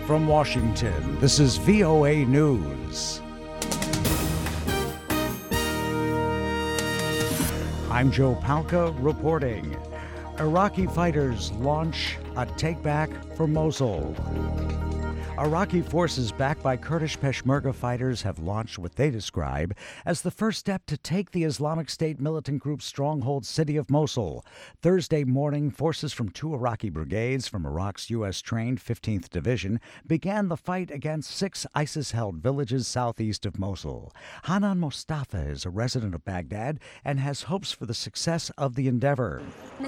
From Washington, this is VOA News. I'm Joe Palca reporting. Iraqi fighters launch a take-back for Mosul. Iraqi forces backed by Kurdish Peshmerga fighters have launched what they describe as the first step to take the Islamic State militant group's stronghold city of Mosul. Thursday morning, forces from 2 Iraqi brigades from Iraq's U.S.-trained 15th Division began the fight against 6 ISIS-held villages southeast of Mosul. Hanan Mustafa is a resident of Baghdad and has hopes for the success of the endeavor.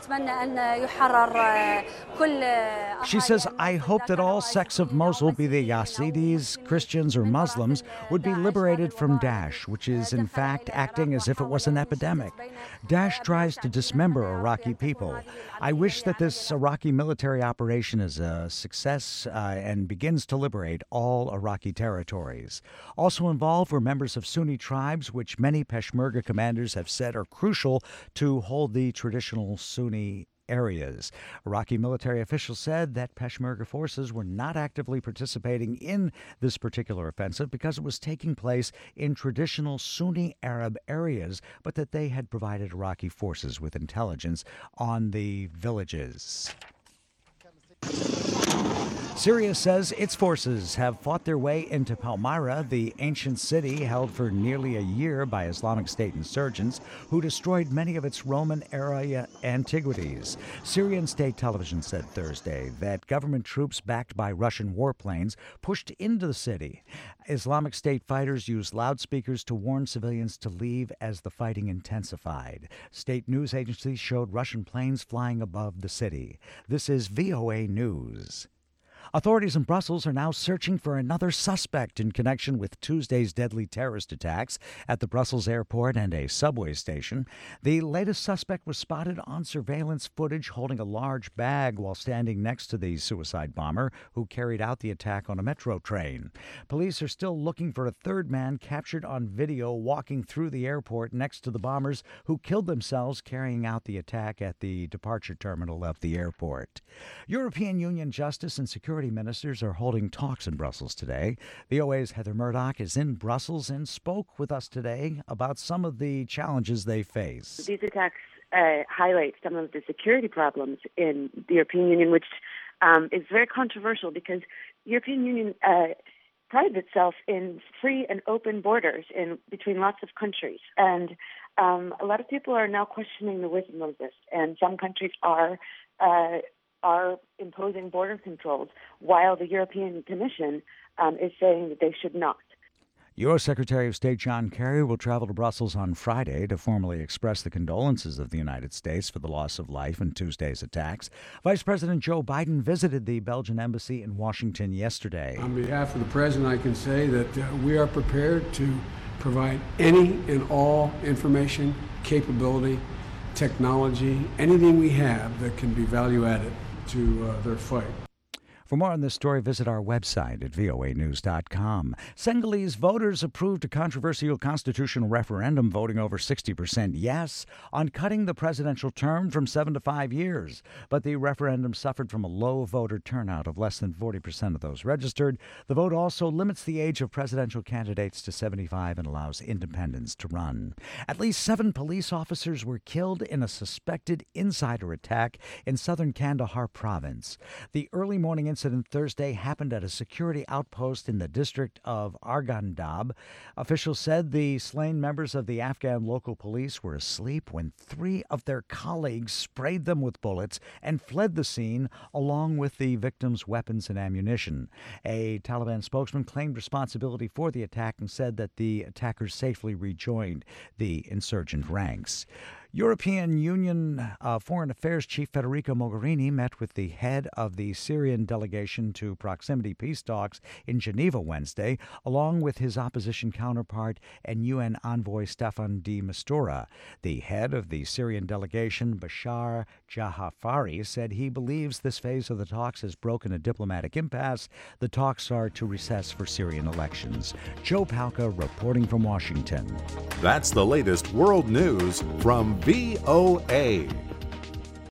She says, I hope that all sects of Mosul, be they Yazidis, Christians, or Muslims, would be liberated from Daesh, which is in fact acting as if it was an epidemic. Daesh tries to dismember Iraqi people. I wish that this Iraqi military operation is a success and begins to liberate all Iraqi territories. Also involved were members of Sunni tribes, which many Peshmerga commanders have said are crucial to hold the traditional Sunni areas. Iraqi military officials said that Peshmerga forces were not actively participating in this particular offensive because it was taking place in traditional Sunni Arab areas, but that they had provided Iraqi forces with intelligence on the villages. Syria says its forces have fought their way into Palmyra, the ancient city held for nearly a year by Islamic State insurgents who destroyed many of its Roman-era antiquities. Syrian state television said Thursday that government troops backed by Russian warplanes pushed into the city. Islamic State fighters used loudspeakers to warn civilians to leave as the fighting intensified. State news agencies showed Russian planes flying above the city. This is VOA News. Authorities in Brussels are now searching for another suspect in connection with Tuesday's deadly terrorist attacks at the Brussels airport and a subway station. The latest suspect was spotted on surveillance footage holding a large bag while standing next to the suicide bomber who carried out the attack on a metro train. Police are still looking for a third man captured on video walking through the airport next to the bombers who killed themselves carrying out the attack at the departure terminal of the airport. European Union Justice and Security ministers are holding talks in Brussels today. VOA's Heather Murdoch is in Brussels and spoke with us today about some of the challenges they face. These attacks highlight some of the security problems in the European Union, which is very controversial because the European Union prides itself in free and open borders between lots of countries. And a lot of people are now questioning the wisdom of this. And some countries are imposing border controls, while the European Commission is saying that they should not. U.S. Secretary of State John Kerry will travel to Brussels on Friday to formally express the condolences of the United States for the loss of life in Tuesday's attacks. Vice President Joe Biden visited the Belgian embassy in Washington yesterday. On behalf of the President, I can say that we are prepared to provide any and all information, capability, technology, anything we have that can be value added to their fight. For more on this story, visit our website at voanews.com. Senegalese voters approved a controversial constitutional referendum voting over 60% yes on cutting the presidential term from 7 to 5 years. But the referendum suffered from a low voter turnout of less than 40% of those registered. The vote also limits the age of presidential candidates to 75 and allows independents to run. At least 7 police officers were killed in a suspected insider attack in southern Kandahar province. The early morning incident Thursday happened at a security outpost in the district of Arghandab. Officials said the slain members of the Afghan local police were asleep when 3 of their colleagues sprayed them with bullets and fled the scene along with the victims' weapons and ammunition. A Taliban spokesman claimed responsibility for the attack and said that the attackers safely rejoined the insurgent ranks. European Union Foreign Affairs Chief Federica Mogherini met with the head of the Syrian delegation to proximity peace talks in Geneva Wednesday, along with his opposition counterpart and UN envoy Staffan de Mistura. The head of the Syrian delegation, Bashar Jahafari, said he believes this phase of the talks has broken a diplomatic impasse. The talks are to recess for Syrian elections. Joe Palca reporting from Washington. That's the latest world news from VOA.